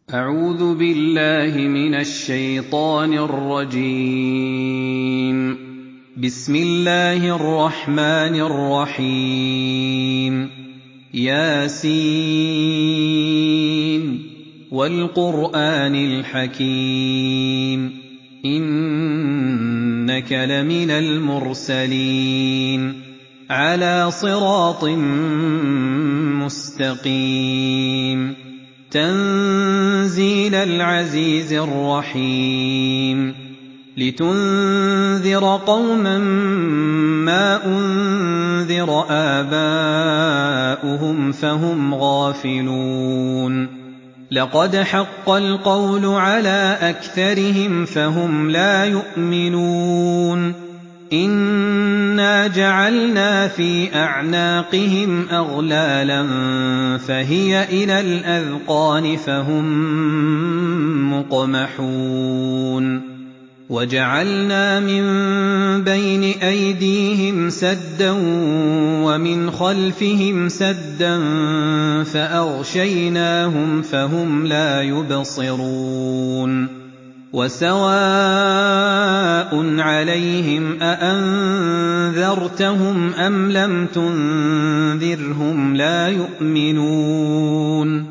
أعوذ بالله من الشيطان الرجيم. بسم الله الرحمن الرحيم. ياسين والقرآن الحكيم إنك لمن المرسلين على صراط مستقيم تنزيل العزيز الرحيم لتنذر قوما ما أنذر آباؤهم فهم غافلون لقد حق القول على أكثرهم فهم لا يؤمنون إنا جعلنا في أعناقهم أغلالا فهي إلى الأذقان فهم مقمحون وجعلنا من بين أيديهم سدا ومن خلفهم سدا فأغشيناهم فهم لا يبصرون وسواء عليهم أأنذرتهم أم لم تنذرهم لا يؤمنون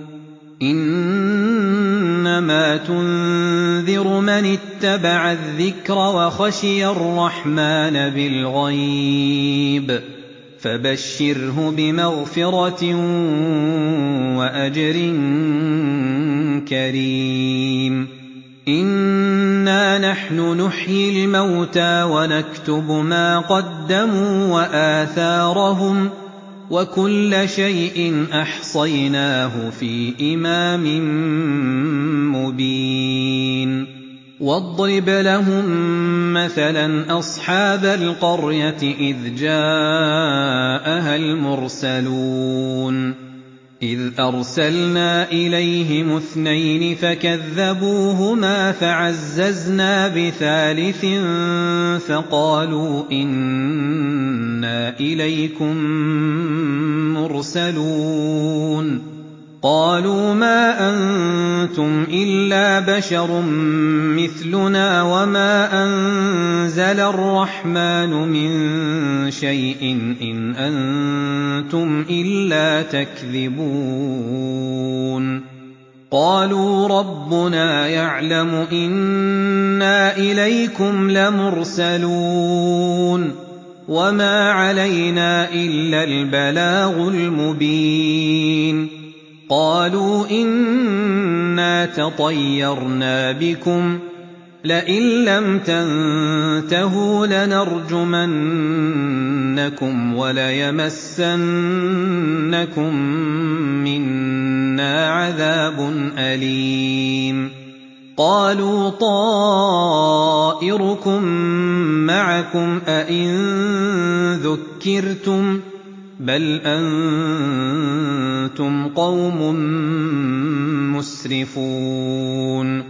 إنما تنذر من اتبع الذكر وخشي الرحمن بالغيب فبشره بمغفرة وأجر كريم إنا نحن نحيي الموتى ونكتب ما قدموا وآثارهم وكل شيء أحصيناه في إمام مبين واضرب لهم مثلا أصحاب القرية إذ جاءها المرسلون إذ أرسلنا إليهم 2 فكذبوهما فعززنا بثالث فقالوا إنا إليكم مرسلون قالوا ما أنتم إلا بشر مثلنا وما أنزل الرحمن من شيء إن أنتم إلا تكذبون قالوا ربنا يعلم إنا إليكم لمرسلون وما علينا إلا البلاغ المبين قالوا إنا تطيرنا بكم لئن لم تنتهوا لنرجمنكم وليمسنكم منا عذاب أليم قالوا طائركم معكم أئن ذكرتم بل أنتم قوم مسرفون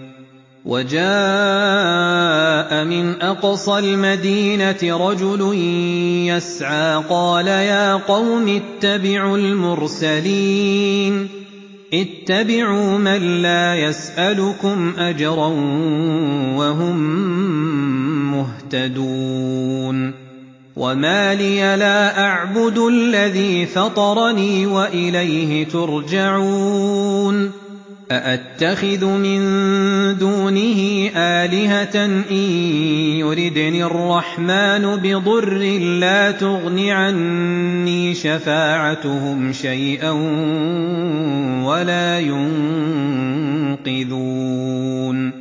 وجاء من أقصى المدينة رجل يسعى قال يا قوم اتبعوا المرسلين اتبعوا من لا يسألكم أجرا وهم مهتدون وما لي لا أعبد الذي فطرني وإليه ترجعون أأتخذ من دونه آلهة إن يردني الرحمن بضر لا تغن عني شفاعتهم شيئا ولا ينقذون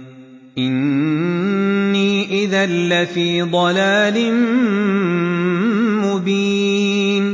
إني إذا لفي ضلال مبين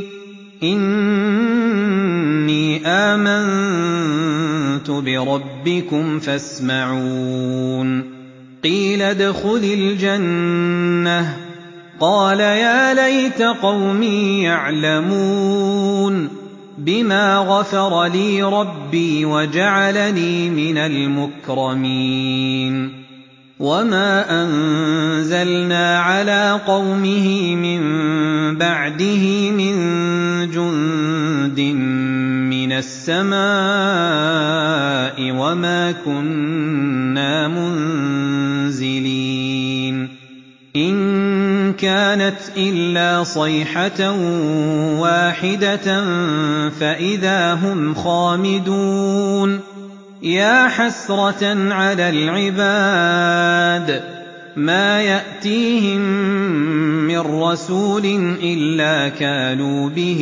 إني آمنت بربكم فاسمعون قيل ادخل الجنة قال يا ليت قومي يعلمون بما غفر لي ربي وجعلني من المكرمين وما أنزلنا على قومه من بعده من جند من السَّمَاءِ وَمَا كُنَّا مُنزِلِينَ إِن كَانَتْ إِلَّا صَيْحَةً وَاحِدَةً فَإِذَا هُمْ خَامِدُونَ يَا حَسْرَةً عَلَى الْعِبَادِ مَا يَأْتِيهِم مِّن رَّسُولٍ إِلَّا كَانُوا بِهِ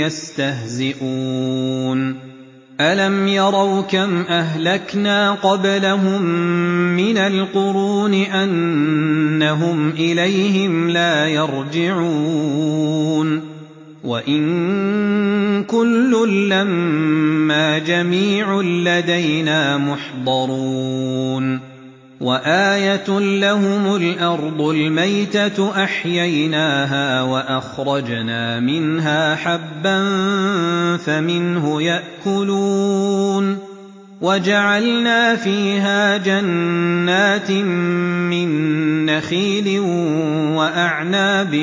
يَسْتَهْزِئُونَ أَلَمْ يَرَوْا كَمْ أَهْلَكْنَا قَبْلَهُم مِّنَ الْقُرُونِ أَنَّهُمْ إِلَيْهِمْ لَا يَرْجِعُونَ وَإِن كُلٌّ لَّمَّا جَمِيعٌ لَّدَيْنَا مُحْضَرُونَ وَآيَةٌ لَّهُمُ الْأَرْضُ الْمَيْتَةُ أَحْيَيْنَاهَا وَأَخْرَجْنَا مِنْهَا حَبًّا فَمِنْهُ يَأْكُلُونَ وَجَعَلْنَا فِيهَا جَنَّاتٍ مِّن نَّخِيلٍ وَأَعْنَابٍ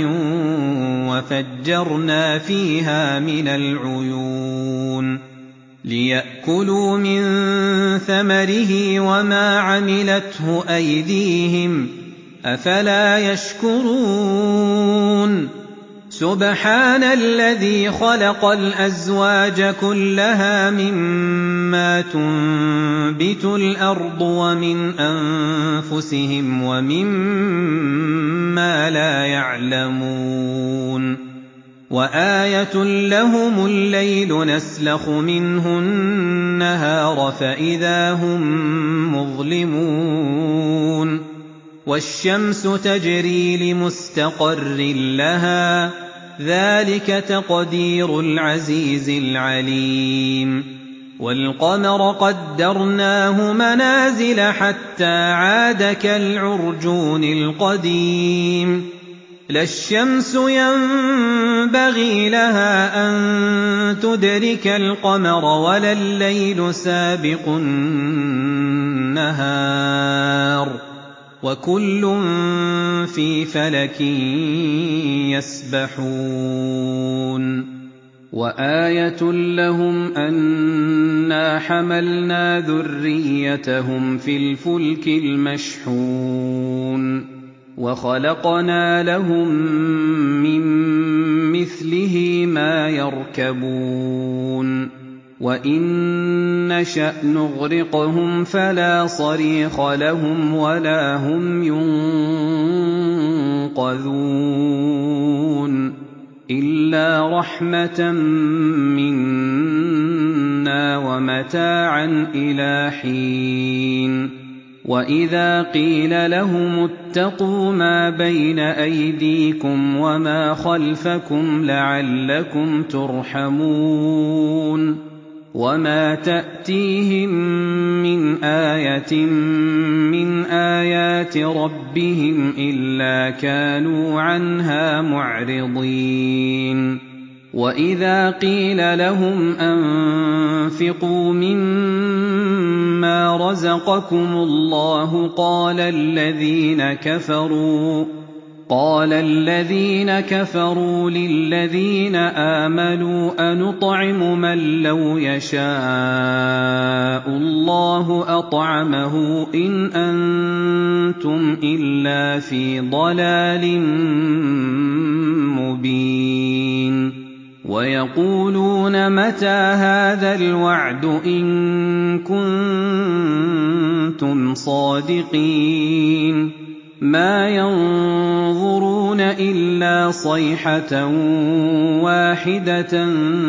وَفَجَّرْنَا فِيهَا مِنَ الْعُيُونِ لِيَأْكُلُوا مِن ثَمَرِهِ وَمَا عَمِلَتْهُ أَيْدِيهِمْ ۖ أَفَلَا يَشْكُرُونَ سُبْحَانَ الَّذِي خَلَقَ الْأَزْوَاجَ كُلَّهَا مِمَّا تُنبِتُ الْأَرْضُ وَمِنْ أَنفُسِهِمْ وَمِمَّا لَا يَعْلَمُونَ وَآيَةٌ لَّهُمُ اللَّيْلُ نَسْلَخُ مِنْهُ النَّهَارَ فَإِذَا هُم مُّظْلِمُونَ وَالشَّمْسُ تَجْرِي لِمُسْتَقَرٍّ لَّهَا ۚ ذَٰلِكَ تَقْدِيرُ الْعَزِيزِ الْعَلِيمِ وَالْقَمَرَ قَدَّرْنَاهُ مَنَازِلَ حَتَّىٰ عَادَ كَالْعُرْجُونِ الْقَدِيمِ لَا الشَّمْسُ يَنبَغِي لَهَا أَن تُدْرِكَ الْقَمَرَ وَلَا اللَّيْلُ سَابِقُ النَّهَارِ ۚ وَكُلٌّ فِي فَلَكٍ يَسْبَحُونَ وَآيَةٌ لَّهُمْ أَنَّا حَمَلْنَا ذُرِّيَّتَهُمْ فِي الْفُلْكِ الْمَشْحُونِ وَخَلَقْنَا لَهُم مِّن مِّثْلِهِ مَا يَرْكَبُونَ وَإِن نَّشَأْ نُغْرِقْهُمْ فَلَا صَرِيخَ لَهُمْ وَلَا هُمْ يُنقَذُونَ إِلَّا رَحْمَةً مِّنَّا وَمَتَاعًا إِلَىٰ حِينٍ وَإِذَا قِيلَ لَهُمُ اتَّقُوا مَا بَيْنَ أَيْدِيكُمْ وَمَا خَلْفَكُمْ لَعَلَّكُمْ تُرْحَمُونَ وَمَا تَأْتِيهِم مِّنْ آيَةٍ مِّنْ آيَاتِ رَبِّهِمْ إِلَّا كَانُوا عَنْهَا مُعْرِضِينَ وَإِذَا قِيلَ لَهُمْ أَنفِقُوا مِمَّا رَزَقَكُمُ اللَّهُ قَالَ الَّذِينَ كَفَرُوا لِلَّذِينَ آمَنُوا أَنُطْعِمُ مَن لَّوْ يَشَاءُ اللَّهُ أَطْعَمَهُ إِنْ أَنتُمْ إِلَّا فِي ضَلَالٍ مُّبِينٍ وَيَقُولُونَ مَتَىٰ هَٰذَا الْوَعْدُ إِن كُنتُمْ صَادِقِينَ مَا يَنظُرُونَ إِلَّا صَيْحَةً وَاحِدَةً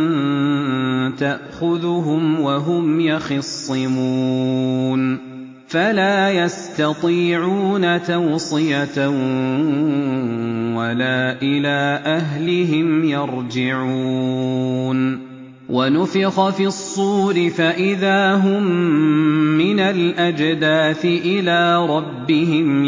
تَأْخُذُهُمْ وَهُمْ يَخِصِّمُونَ فَلَا يَسْتَطِيعُونَ تَوْصِيَةً وَلَا إِلَىٰ أَهْلِهِمْ يَرْجِعُونَ وَنُفِخَ فِي الصُّورِ فَإِذَا هُم مِّنَ الْأَجْدَاثِ إِلَىٰ رَبِّهِمْ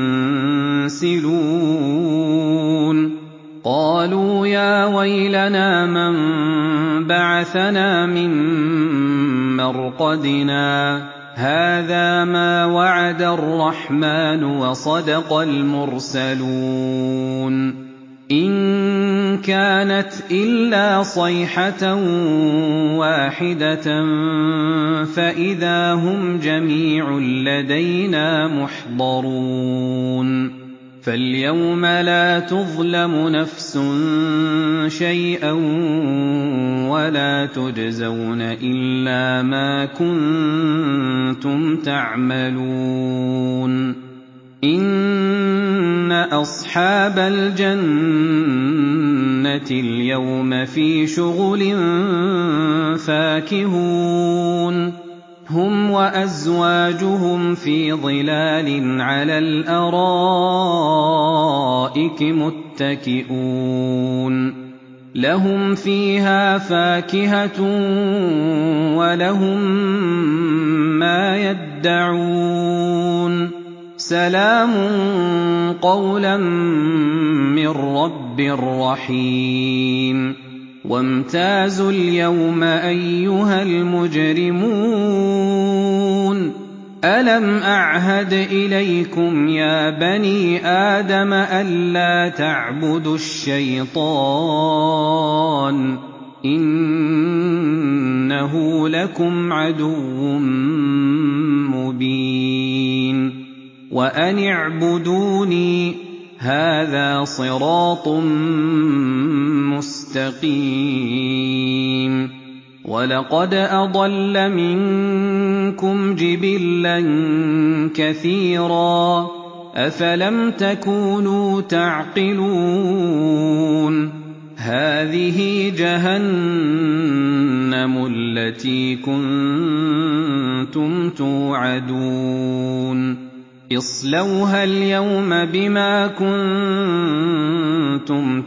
يَنسِلُونَ قَالُوا يَا وَيْلَنَا مَن بَعَثَنَا مِن مَّرْقَدِنَا هَٰذَا مَا وَعَدَ الرَّحْمَٰنُ وَصَدَقَ الْمُرْسَلُونَ إِن كَانَتْ إِلَّا صَيْحَةً وَاحِدَةً فَإِذَا هُمْ جَمِيعٌ لَّدَيْنَا مُحْضَرُونَ فَالْيَوْمَ لَا تُظْلَمُ نَفْسٌ شَيْئًا وَلَا تُجْزَوْنَ إِلَّا مَا كُنتُمْ تَعْمَلُونَ إِنَّ أَصْحَابَ الْجَنَّةِ الْيَوْمَ فِي شُغُلٍ فَاكِهُونَ هُمْ وَأَزْوَاجُهُمْ فِي ظِلَالٍ عَلَى الْأَرَائِكِ مُتَّكِئُونَ لَهُمْ فِيهَا فَاكِهَةٌ وَلَهُم مَّا يَدَّعُونَ سَلَامٌ قَوْلًا مِّن رَّبٍّ رَّحِيمٍ وَامْتَازُوا الْيَوْمَ أَيُّهَا الْمُجْرِمُونَ أَلَمْ أَعْهَدْ إِلَيْكُمْ يَا بَنِي آدَمَ أَلَّا تَعْبُدُوا الشَّيْطَانَ إِنَّهُ لَكُمْ عَدُوٌّ مُّبِينٌ وَأَنِ اعْبُدُونِي هَٰذَا صِرَاطٌ مُّسْتَقِيمٌ وَلَقَدْ أَضَلَّ مِنكُمْ جِبِلًّا كَثِيرًا ۖ أَفَلَمْ تَكُونُوا تَعْقِلُونَ هَٰذِهِ جَهَنَّمُ الَّتِي كُنتُمْ تُوعَدُونَ اصْلَوْهَا الْيَوْمَ بِمَا كُنتُمْ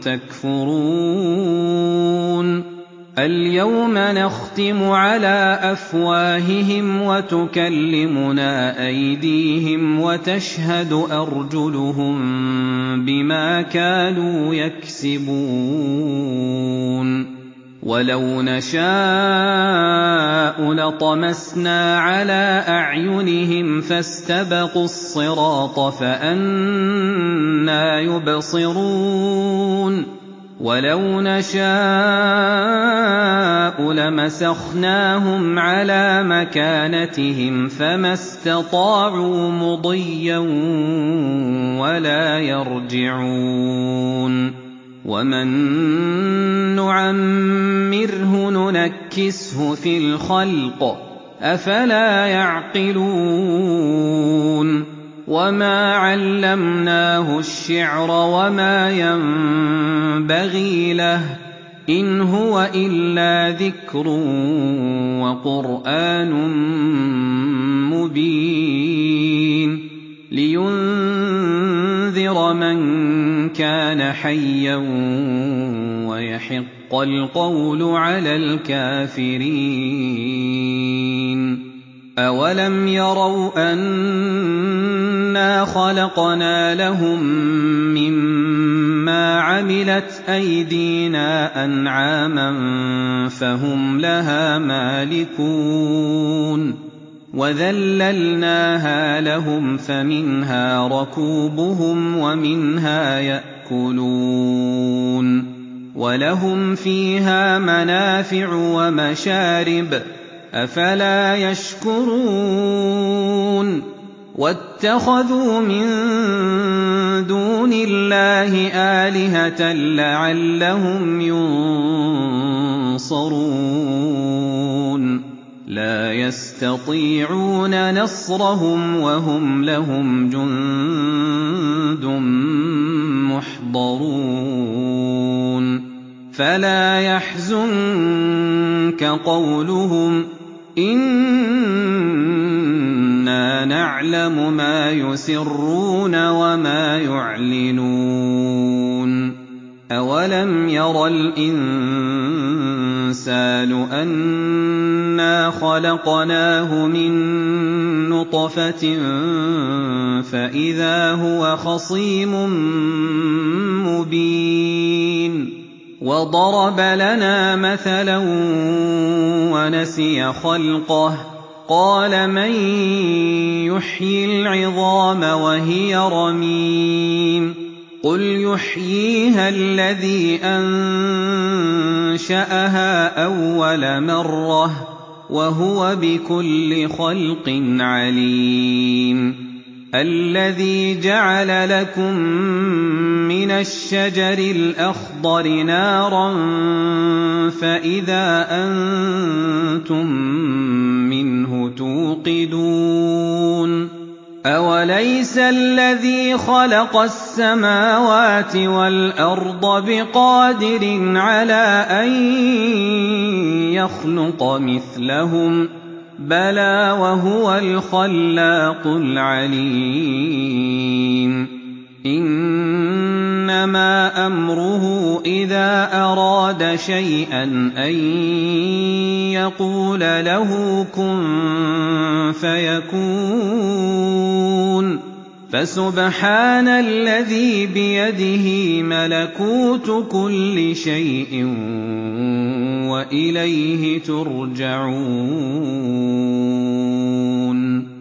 تَكْفُرُونَ الْيَوْمَ نَخْتِمُ عَلَىٰ أَفْوَاهِهِمْ وَتُكَلِّمُنَا أَيْدِيهِمْ وَتَشْهَدُ أَرْجُلُهُم بِمَا كَانُوا يَكْسِبُونَ وَلَوْ نَشَاءُ لَطَمَسْنَا عَلَىٰ أَعْيُنِهِمْ فَاسْتَبَقُوا الصِّرَاطَ فَأَنَّىٰ يُبْصِرُونَ وَلَوْ نَشَاءُ لَمَسَخْنَاهُمْ عَلَىٰ مَكَانَتِهِمْ فَمَا اسْتَطَاعُوا مُضِيًّا وَلَا يَرْجِعُونَ وَمَن نُّعَمِّرْهُ نُنَكِّسْهُ فِي الْخَلْقِ ۖ أَفَلَا يَعْقِلُونَ وَمَا عَلَّمْنَاهُ الشِّعْرَ وَمَا يَنبَغِي لَهُ ۚ إِنْ هُوَ إِلَّا ذِكْرٌ وَقُرْآنٌ مُّبِينٌ لِّيُنذِرَ مَن كَانَ حَيًّا وَيَحِقَّ الْقَوْلُ عَلَى الْكَافِرِينَ أَوَلَمْ يَرَوْا أَنَّا خَلَقْنَا لَهُم مِّمَّا عَمِلَتْ أَيْدِينَا أَنْعَامًا فَهُمْ لَهَا مَالِكُونَ وَذَلَّلْنَاهَا لَهُمْ فَمِنْهَا رَكُوبُهُمْ وَمِنْهَا يَأْكُلُونَ وَلَهُمْ فِيهَا مَنَافِعُ وَمَشَارِبُ ۖ أَفَلَا يَشْكُرُونَ وَاتَّخَذُوا مِن دُونِ اللَّهِ آلِهَةً لَّعَلَّهُمْ يُنصَرُونَ لَا يَسْتَطِيعُونَ نَصْرَهُمْ وَهُمْ لَهُمْ جُندٌ مُّحْضَرُونَ فَلَا يَحْزُنكَ قَوْلُهُمْ ۘ إِنَّا نَعْلَمُ مَا يُسِرُّونَ وَمَا يُعْلِنُونَ أَوَلَمْ يَرَ الْإِنسَانُ أَنَّا خَلَقْنَاهُ مِن نُّطْفَةٍ فَإِذَا هُوَ خَصِيمٌ مُّبِينٌ وَضَرَبَ لَنَا مَثَلًا وَنَسِيَ خَلْقَهُ قَالَ مَن يُحْيِي الْعِظَامَ وَهِيَ رَمِيمٌ قُلْ يُحْيِيهَا الَّذِي أَنشَأَهَا أَوَّلَ مَرَّةٍ ۖ وَهُوَ بِكُلِّ خَلْقٍ عَلِيمٌ الَّذِي جَعَلَ لَكُم مِّنَ الشَّجَرِ الْأَخْضَرِ نَارًا فَإِذَا أَنتُم مِّنْهُ تُوقِدُونَ أَوَلَيْسَ الَّذِي خَلَقَ السَّمَاوَاتِ وَالْأَرْضَ بِقَادِرٍ عَلَىٰ أَن يَخْلُقَ مِثْلَهُم ۚ بَلَىٰ وَهُوَ الْخَلَّاقُ الْعَلِيمُ إِنَّمَا أَمْرُهُ إِذَا أَرَادَ شَيْئًا أَن يَقُولَ لَهُ كُن فَيَكُونُ فَسُبْحَانَ الَّذِي بِيَدِهِ مَلَكُوتُ كُلِّ شَيْءٍ وَإِلَيْهِ تُرْجَعُونَ